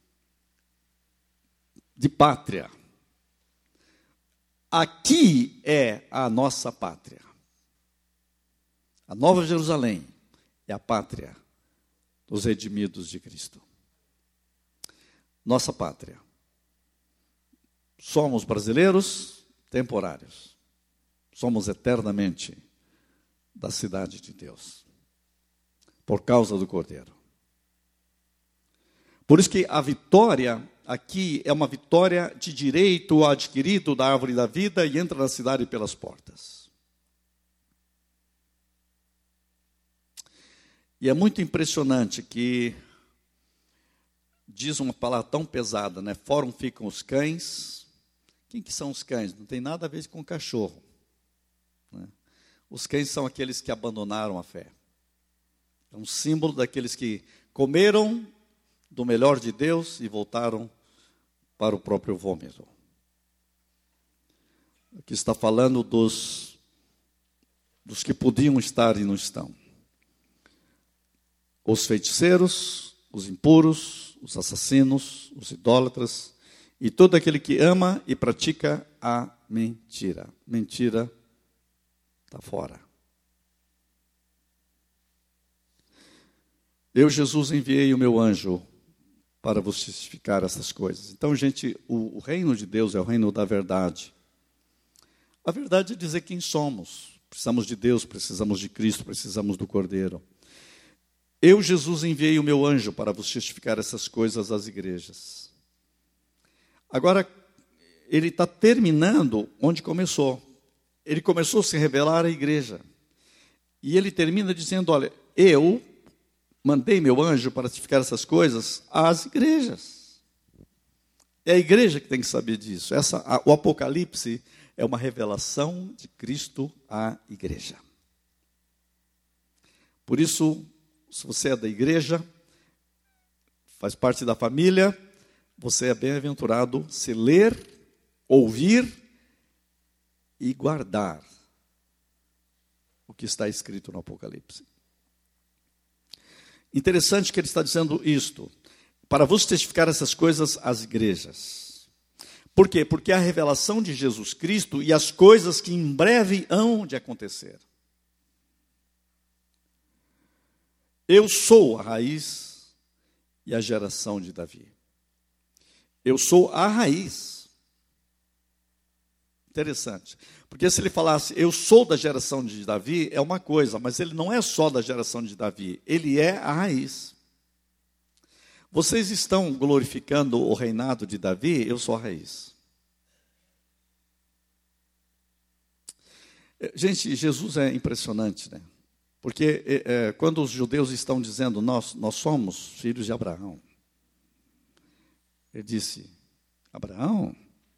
de pátria. Aqui é a nossa pátria. A Nova Jerusalém é a pátria dos redimidos de Cristo. Nossa pátria. Somos brasileiros temporários. Somos eternamente da cidade de Deus. Por causa do Cordeiro. Por isso que a vitória aqui é uma vitória de direito adquirido da árvore da vida e entra na cidade pelas portas. E é muito impressionante que diz uma palavra tão pesada, né? Fora ficam os cães. Quem que são os cães? Não tem nada a ver com cachorro, né? Os cães são aqueles que abandonaram a fé. É um símbolo daqueles que comeram do melhor de Deus e voltaram para o próprio vômito. Aqui está falando dos, dos que podiam estar e não estão. Os feiticeiros, os impuros, os assassinos, os idólatras e todo aquele que ama e pratica a mentira. Mentira está fora. Eu, Jesus, enviei o meu anjo para vos testificar essas coisas. Então, gente, o, o reino de Deus é o reino da verdade. A verdade é dizer quem somos. Precisamos de Deus, precisamos de Cristo, precisamos do Cordeiro. Eu, Jesus, enviei o meu anjo para vos testificar essas coisas às igrejas. Agora, ele está terminando onde começou. Ele começou a se revelar à igreja. E ele termina dizendo, olha, eu mandei meu anjo para testificar essas coisas às igrejas. É a igreja que tem que saber disso. Essa, a, o Apocalipse é uma revelação de Cristo à igreja. Por isso, se você é da igreja, faz parte da família, você é bem-aventurado se ler, ouvir e guardar o que está escrito no Apocalipse. Interessante que ele está dizendo isto, para vos testificar essas coisas às igrejas. Por quê? Porque é a revelação de Jesus Cristo e as coisas que em breve hão de acontecer. Eu sou a raiz e a geração de Davi. Eu sou a raiz. Interessante. Porque se ele falasse, eu sou da geração de Davi, é uma coisa, mas ele não é só da geração de Davi, ele é a raiz. Vocês estão glorificando o reinado de Davi, eu sou a raiz. Gente, Jesus é impressionante, né? Porque é, quando os judeus estão dizendo, nós, nós somos filhos de Abraão. Ele disse, Abraão?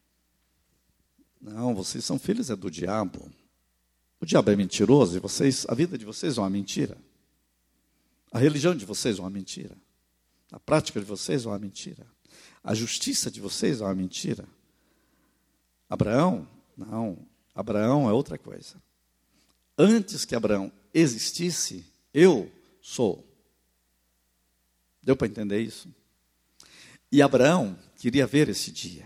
Não, vocês são filhos é do diabo. O diabo é mentiroso e vocês, a vida de vocês é uma mentira. A religião de vocês é uma mentira. A prática de vocês é uma mentira. A justiça de vocês é uma mentira. Abraão? Não. Abraão é outra coisa. Antes que Abraão existisse, eu sou. Deu para entender isso? E Abraão queria ver esse dia.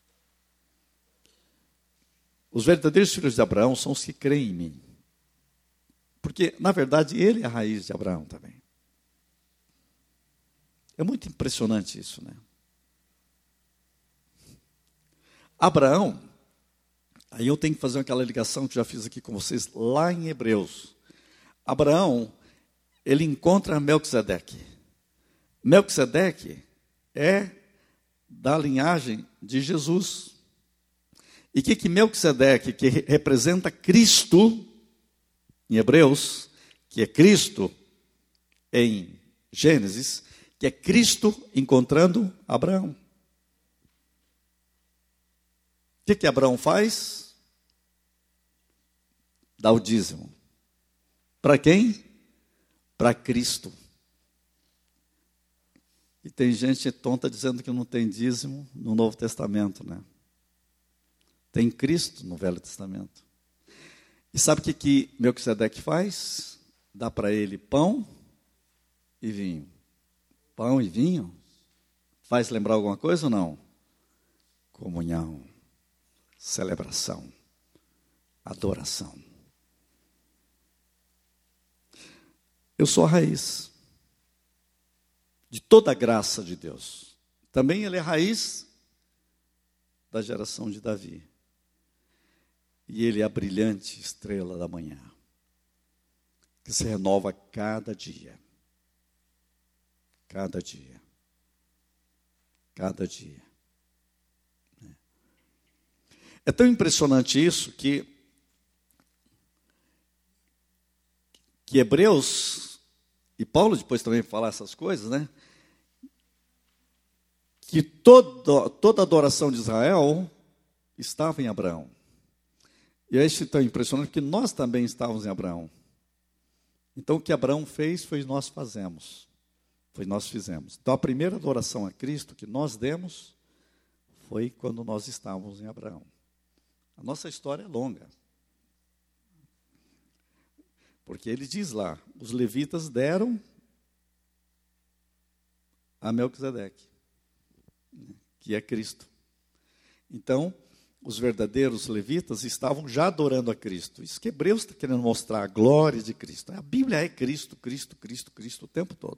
Os verdadeiros filhos de Abraão são os que creem em mim. Porque, na verdade, ele é a raiz de Abraão também. É muito impressionante isso, né? Abraão, aí eu tenho que fazer aquela ligação que já fiz aqui com vocês, lá em Hebreus. Abraão, ele encontra Melquisedeque. Melquisedeque é da linhagem de Jesus. E o que, que Melquisedeque, que representa Cristo, em Hebreus, que é Cristo em Gênesis, que é Cristo encontrando Abraão. O que, que Abraão faz? Dá o dízimo. Para quem? Para Cristo. E tem gente tonta dizendo que não tem dízimo no Novo Testamento, né? Tem Cristo no Velho Testamento. E sabe o que, que Melquisedeque faz? Dá para ele pão e vinho. Pão e vinho? Faz lembrar alguma coisa ou não? Comunhão, celebração, adoração. Eu sou a raiz de toda a graça de Deus. Também ele é a raiz da geração de Davi. E ele é a brilhante estrela da manhã, que se renova cada dia. Cada dia. Cada dia. É tão impressionante isso que, que Hebreus, e Paulo depois também fala essas coisas, né? Que toda, toda a adoração de Israel estava em Abraão. E é isso tão impressionante, porque nós também estávamos em Abraão. Então, o que Abraão fez, foi nós fazemos. Foi nós fizemos. Então, a primeira adoração a Cristo que nós demos, foi quando nós estávamos em Abraão. A nossa história é longa. Porque ele diz lá, os levitas deram a Melquisedeque, que é Cristo. Então, os verdadeiros levitas estavam já adorando a Cristo. Isso que Hebreus está querendo mostrar, a glória de Cristo. A Bíblia é Cristo, Cristo, Cristo, Cristo o tempo todo.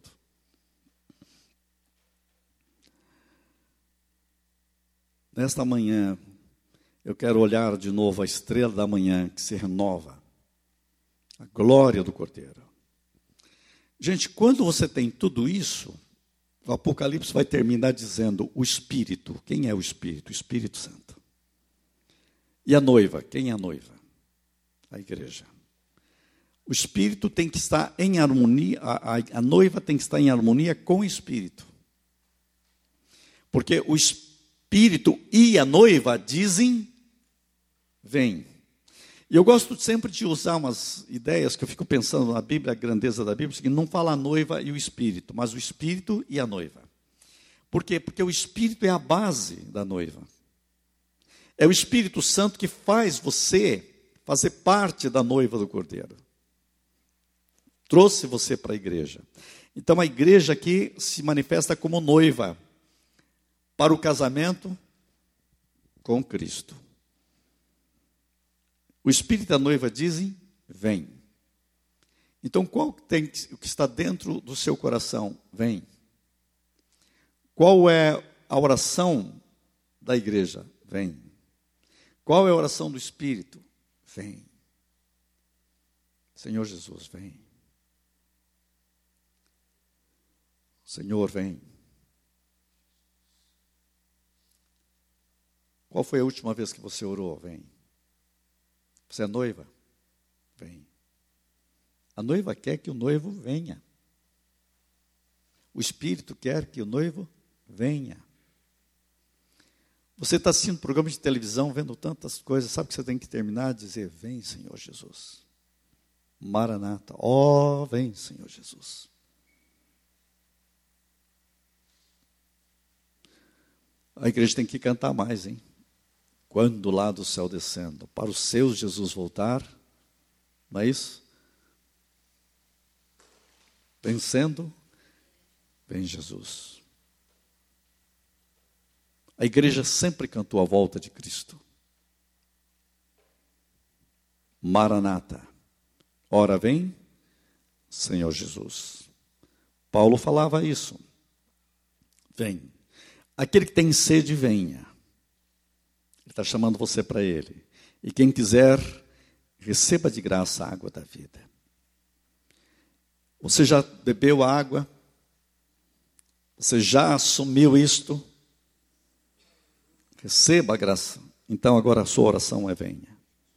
Nesta manhã, eu quero olhar de novo a estrela da manhã que se renova. A glória do Cordeiro. Gente, quando você tem tudo isso, o Apocalipse vai terminar dizendo o Espírito. Quem é o Espírito? O Espírito Santo. E a noiva? Quem é a noiva? A igreja. O Espírito tem que estar em harmonia, a, a, a noiva tem que estar em harmonia com o Espírito. Porque o Espírito e a noiva dizem, vem. E eu gosto sempre de usar umas ideias que eu fico pensando na Bíblia, a grandeza da Bíblia, que não fala a noiva e o Espírito, mas o Espírito e a noiva. Por quê? Porque o Espírito é a base da noiva. É o Espírito Santo que faz você fazer parte da noiva do Cordeiro. Trouxe você para a igreja. Então a igreja aqui se manifesta como noiva para o casamento com Cristo. O Espírito e a noiva dizem, vem. Então qual tem, o que está dentro do seu coração? Vem. Qual é a oração da igreja? Vem. Qual é a oração do Espírito? Vem. Senhor Jesus, vem. Senhor, vem. Qual foi a última vez que você orou? Vem. Você é noiva? Vem. A noiva quer que o noivo venha. O Espírito quer que o noivo venha. Você está assistindo programa de televisão, vendo tantas coisas, sabe que você tem que terminar de dizer, vem, Senhor Jesus. Maranata, ó, oh, vem, Senhor Jesus. A igreja tem que cantar mais, hein? Quando lá do céu descendo, para os seus Jesus voltar, não é isso? Vencendo, vem Jesus. A igreja sempre cantou a volta de Cristo. Maranata, ora vem, Senhor Jesus. Paulo falava isso. Vem. Aquele que tem sede, venha. Ele está chamando você para ele. E quem quiser, receba de graça a água da vida. Você já bebeu a água? Você já assumiu isto? Receba a graça. Então agora a sua oração é venha.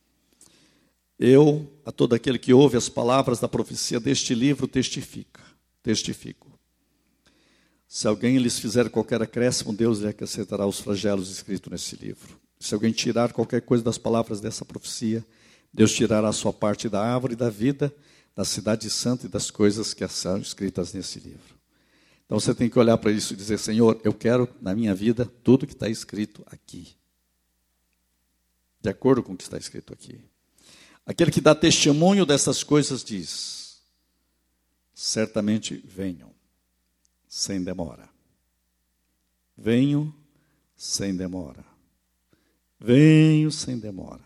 Eu, a todo aquele que ouve as palavras da profecia deste livro, testifica, testifico. Se alguém lhes fizer qualquer acréscimo, Deus lhe acrescentará os flagelos escritos nesse livro. Se alguém tirar qualquer coisa das palavras dessa profecia, Deus tirará a sua parte da árvore da vida, da cidade santa e das coisas que são escritas nesse livro. Então você tem que olhar para isso e dizer, Senhor, eu quero na minha vida tudo que está escrito aqui. De acordo com o que está escrito aqui. Aquele que dá testemunho dessas coisas diz, certamente venham, sem demora. Venho sem demora. Venho sem demora.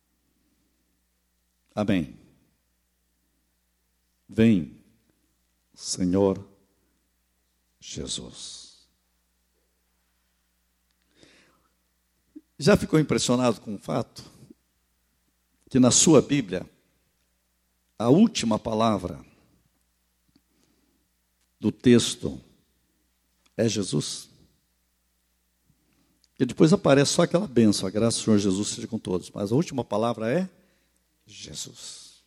Amém. Vem, Senhor Jesus. Já ficou impressionado com o fato que na sua Bíblia, a última palavra do texto é Jesus? E depois aparece só aquela bênção, a graça do Senhor Jesus seja com todos. Mas a última palavra é Jesus.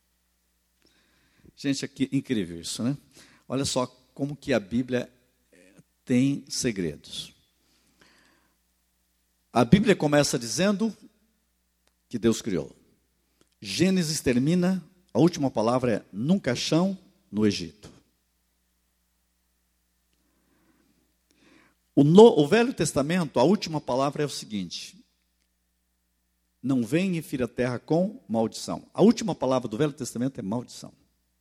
Gente, aqui, incrível isso, né? Olha só como que a Bíblia tem segredos. A Bíblia começa dizendo que Deus criou. Gênesis termina, a última palavra é num caixão no Egito. O, no, o Velho Testamento, a última palavra é o seguinte: não venha e fira a terra com maldição. A última palavra do Velho Testamento é maldição.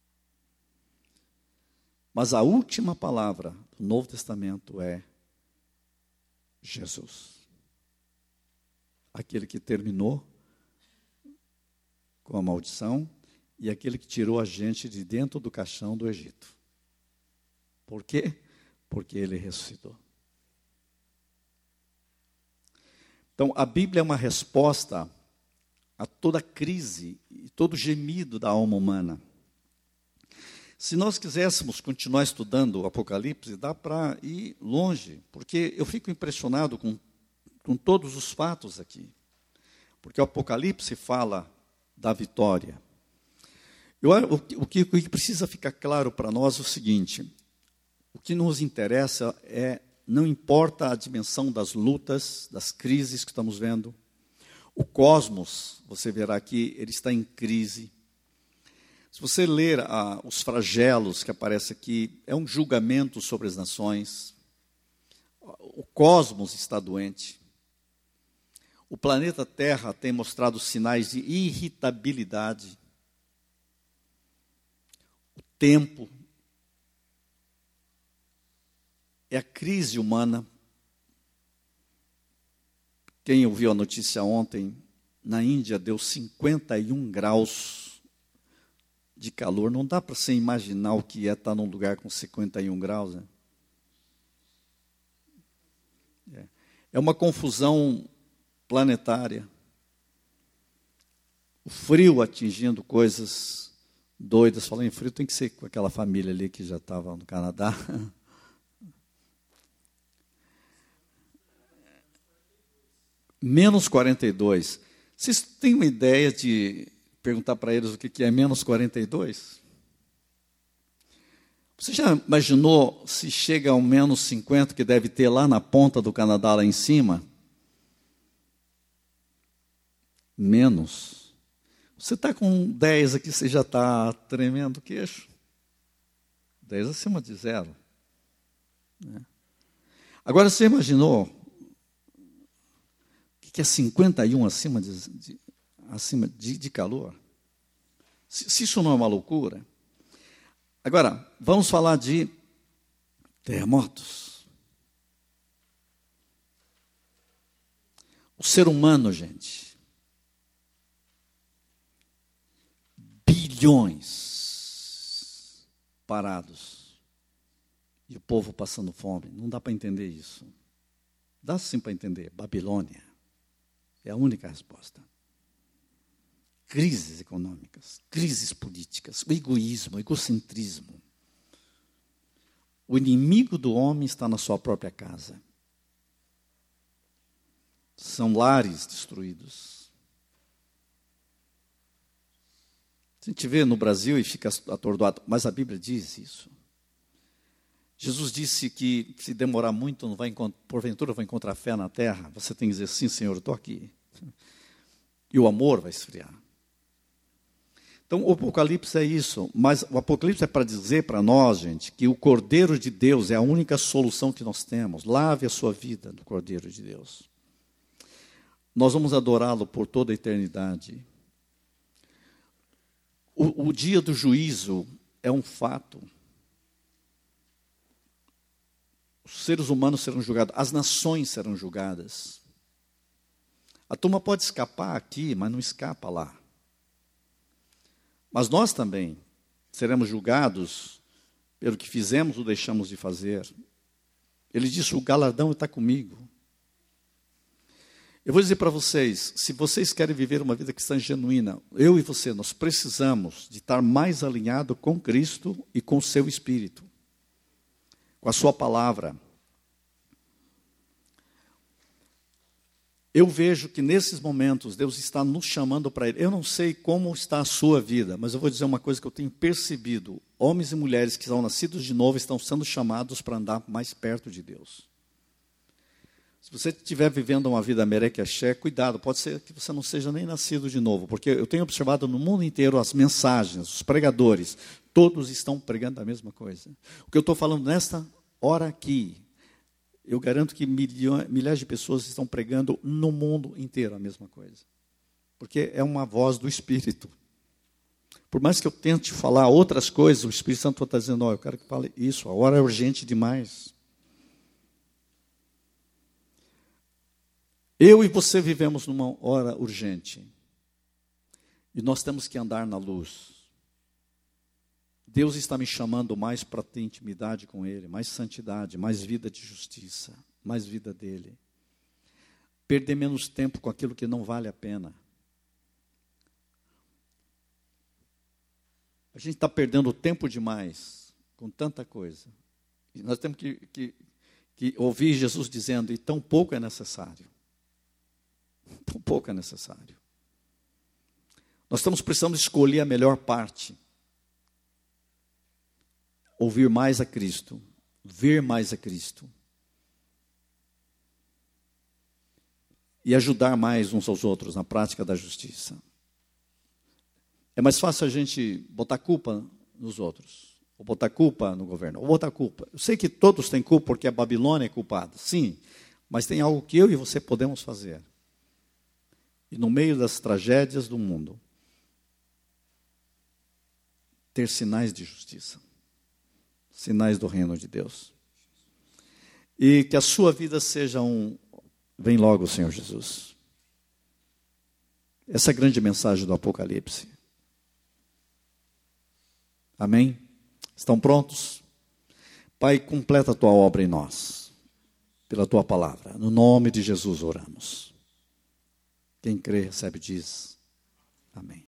Mas a última palavra do Novo Testamento é Jesus. aquele que terminou com a maldição e aquele que tirou a gente de dentro do caixão do Egito. Por quê? Porque ele ressuscitou. Então, a Bíblia é uma resposta a toda crise e todo gemido da alma humana. Se nós quiséssemos continuar estudando o Apocalipse, dá para ir longe, porque eu fico impressionado com, com todos os fatos aqui. Porque o Apocalipse fala da vitória. Eu, o, o, que, o que precisa ficar claro para nós é o seguinte: o que nos interessa é, não importa a dimensão das lutas, das crises que estamos vendo, o cosmos, você verá aqui, ele está em crise. Se você ler ah, os flagelos que aparecem aqui, é um julgamento sobre as nações. O cosmos está doente. O planeta Terra tem mostrado sinais de irritabilidade. O tempo é a crise humana. Quem ouviu a notícia ontem, na Índia deu cinquenta e um graus de calor. Não dá para você imaginar o que é estar num lugar com cinquenta e um graus. Né? É. é uma confusão planetária. O frio atingindo coisas doidas. Falando em frio, tem que ser com aquela família ali que já estava no Canadá. Menos quarenta e dois. Vocês têm uma ideia de perguntar para eles o que é menos quarenta e dois? Você já imaginou se chega ao menos cinquenta, que deve ter lá na ponta do Canadá, lá em cima? Menos. Você está com dez aqui, você já está tremendo o queixo. dez acima de zero. Agora, você imaginou que é cinquenta e um acima de, de, acima de, de calor? Se, se isso não é uma loucura. Agora, vamos falar de terremotos. O ser humano, gente, bilhões parados e o povo passando fome. Não dá para entender isso. Dá sim para entender. Babilônia. É a única resposta. Crises econômicas, crises políticas, o egoísmo, o egocentrismo. O inimigo do homem está na sua própria casa. São lares destruídos. A gente vê no Brasil e fica atordoado, mas a Bíblia diz isso. Jesus disse que se demorar muito, não vai, porventura vai encontrar fé na terra. Você tem que dizer, sim, Senhor, eu estou aqui. E o amor vai esfriar. Então, o Apocalipse é isso. Mas o Apocalipse é para dizer para nós, gente, que o Cordeiro de Deus é a única solução que nós temos. Lave a sua vida no Cordeiro de Deus. Nós vamos adorá-lo por toda a eternidade. O, o dia do juízo é um fato. Os seres humanos serão julgados, as nações serão julgadas. A turma pode escapar aqui, mas não escapa lá. Mas nós também seremos julgados pelo que fizemos ou deixamos de fazer. Ele disse, o galardão está comigo. Eu vou dizer para vocês, se vocês querem viver uma vida cristã genuína, eu e você, nós precisamos de estar mais alinhado com Cristo e com o seu Espírito. Com a sua palavra. Eu vejo que nesses momentos Deus está nos chamando para Ele. Eu não sei como está a sua vida, mas eu vou dizer uma coisa que eu tenho percebido. Homens e mulheres que são nascidos de novo estão sendo chamados para andar mais perto de Deus. Se você estiver vivendo uma vida merequeché, cuidado, pode ser que você não seja nem nascido de novo, porque eu tenho observado no mundo inteiro as mensagens, os pregadores, todos estão pregando a mesma coisa. O que eu estou falando nesta hora aqui, eu garanto que milhões, milhares de pessoas estão pregando no mundo inteiro a mesma coisa. Porque é uma voz do Espírito. Por mais que eu tente falar outras coisas, o Espírito Santo está dizendo, oh, eu quero que fale isso, a hora é urgente demais. Eu e você vivemos numa hora urgente. E nós temos que andar na luz. Deus está me chamando mais para ter intimidade com Ele, mais santidade, mais vida de justiça, mais vida dEle. Perder menos tempo com aquilo que não vale a pena. A gente está perdendo tempo demais com tanta coisa. E nós temos que, que, que ouvir Jesus dizendo, e tão pouco é necessário. Tão pouco é necessário. Nós estamos precisando escolher a melhor parte. Ouvir mais a Cristo, ver mais a Cristo. E ajudar mais uns aos outros na prática da justiça. É mais fácil a gente botar culpa nos outros, ou botar culpa no governo, ou botar culpa. Eu sei que todos têm culpa porque a Babilônia é culpada, sim, mas tem algo que eu e você podemos fazer. E no meio das tragédias do mundo, ter sinais de justiça. Sinais do reino de Deus. E que a sua vida seja um... Vem logo, Senhor Jesus. Essa é a grande mensagem do Apocalipse. Amém? Estão prontos? Pai, completa a tua obra em nós. Pela tua palavra. No nome de Jesus oramos. Quem crê, recebe, diz. Amém.